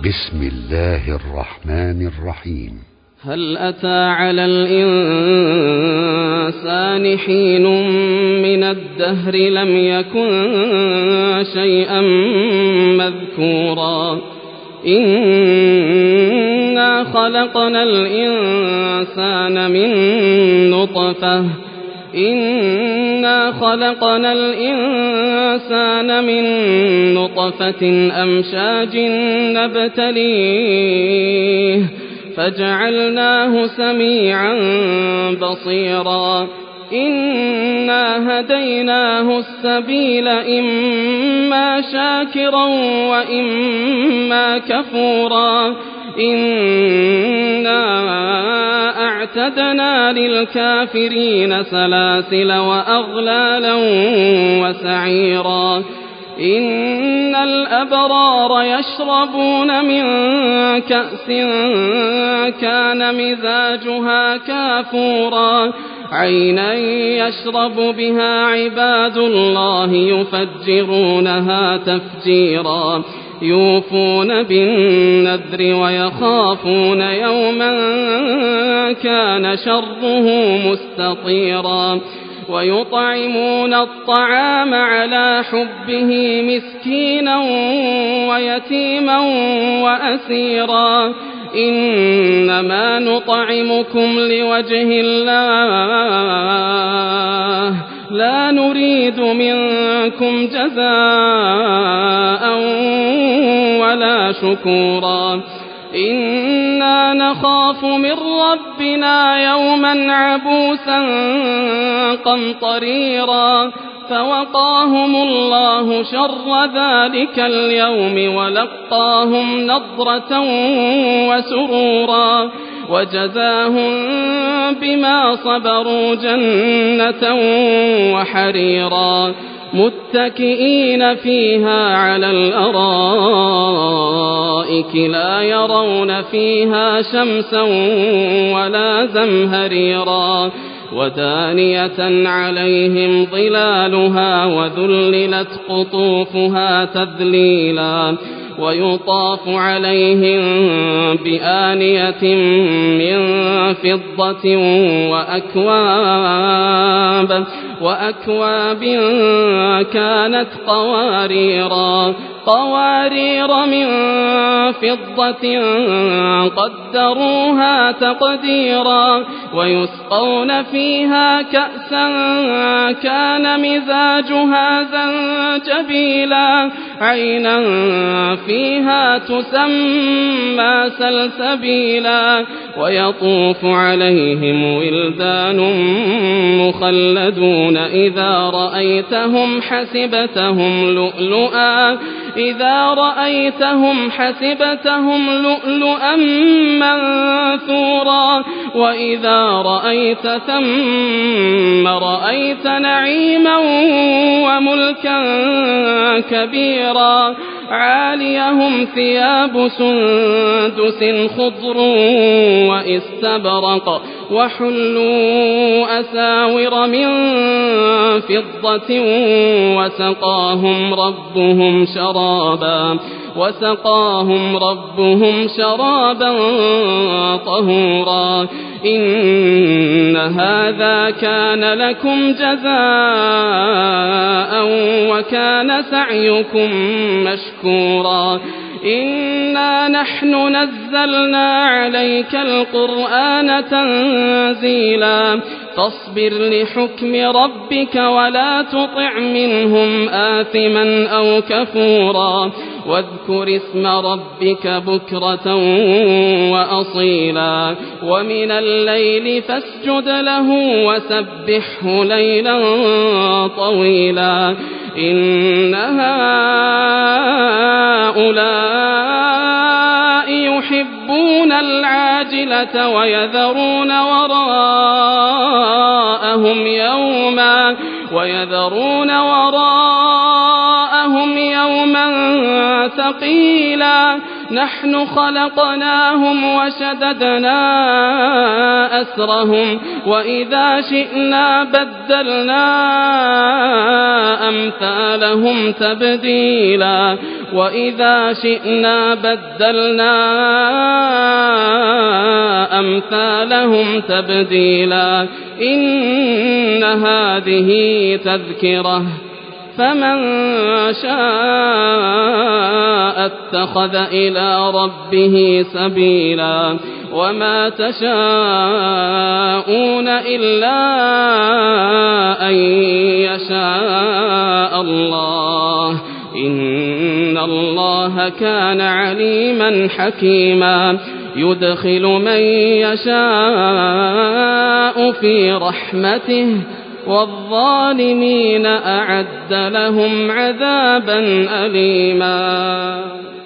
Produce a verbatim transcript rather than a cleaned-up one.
بسم الله الرحمن الرحيم. هل أتى على الإنسان حين من الدهر لم يكن شيئا مذكورا إنا خلقنا الإنسان من نطفة إنا خلقنا الإنسان من نطفة أمشاج نبتليه فجعلناه سميعا بصيرا إنا هديناه السبيل إما شاكرا وإما كفورا إنا أعتدنا للكافرين سلاسل وأغلالا وسعيرا إن الأبرار يشربون من كأس كان مزاجها كافورا عينا يشرب بها عباد الله يفجرونها تفجيرا يوفون بالنذر ويخافون يوما كان شره مستطيرا ويطعمون الطعام على حبه مسكينا ويتيما وأسيرا إنما نطعمكم لوجه الله لا نريد منكم جزاء ولا شكورا إنا نخاف من ربنا يوما عبوسا قمطريرا فوقاهم الله شر ذلك اليوم ولقاهم نضرة وسرورا وجزاهم بما صبروا جنة وحريرا متكئين فيها على الأرائك لا يرون فيها شمسا ولا زمهريرا ودانية عليهم ظلالها وذللت قطوفها تذليلا ويطاف عليهم بآنية من فضة وأكواب وأكواب كانت قواريرا قوارير من فضة قدروها تقديرا ويسقون فيها كأسا كان مزاجها زنجبيلا عينا فيها تسمى سلسبيلا ويطوف عليهم ولدان مخلدون إذا رأيتهم حسبتهم لؤلؤا إذا رأيتهم حسبتهم لؤلؤا منثورا وإذا رأيت ثم رأيت نعيما وملكا كبيرا عاليهم ثياب سندس خضر واستبرق وحلوا أساور من فضة وسقاهم ربهم شرابا وسقاهم ربهم شرابا طهورا إن هذا كان لكم جزاء وكان سعيكم مشكورا إنا نحن نزلنا عليك القرآن تنزيلا فاصبر لحكم ربك ولا تطع منهم آثما أو كفورا واذكر اسم ربك بكرة وأصيلا ومن الليل فاسجد له وسبحه ليلا طويلا إن هؤلاء يحبون العاجلة ويذرون وراءهم يوما ويذرون وراءهم يوما ثقيلا نحن خلقناهم وشددنا أسرهم وإذا شئنا بدلنا أمثالهم تبديلا وإذا شئنا بدلنا أمثالهم تبديلا إن هذه تذكرة فمن شاء اتخذ إلى ربه سبيلا وما تشاءون إلا أن يشاء الله إن الله كان عليما حكيما يدخل من يشاء في رحمته والظالمين أعد لهم عذابا أليما.